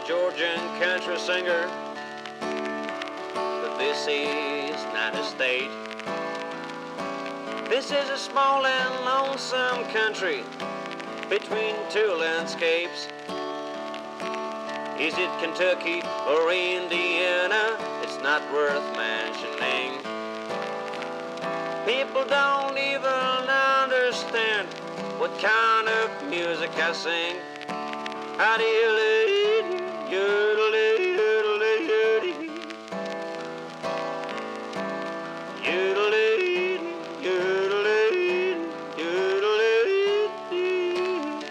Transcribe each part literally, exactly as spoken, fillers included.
Georgian country singer, but this is not a state. This is a small and lonesome country between two landscapes. Is it Kentucky or Indiana? It's not worth mentioning. People don't even understand what kind of music I sing. How do you lead? Yodelay, yodelay, yodelay. Yodelay, yodelay, yodelay.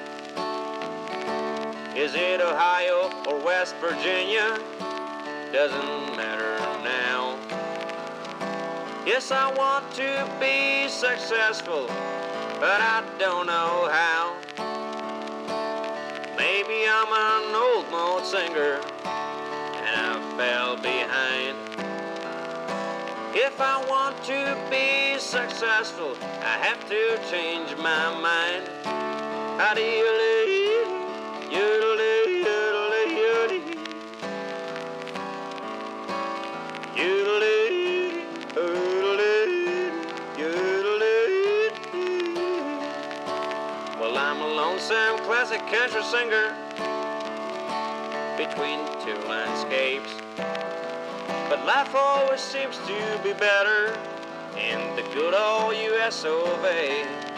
Is it Ohio or West Virginia? Doesn't matter now. Yes, I want to be successful, but I don't know how. Maybe I'm an old mode singer and I fell behind. If I want to be successful, I have to change my mind. How do you lead? Yodelay, yodelay, yodelay. Yodelay, yodelay, yodelay. Well, I'm a lonesome classic country singer between two landscapes. But life always seems to be better in the good old U S of A.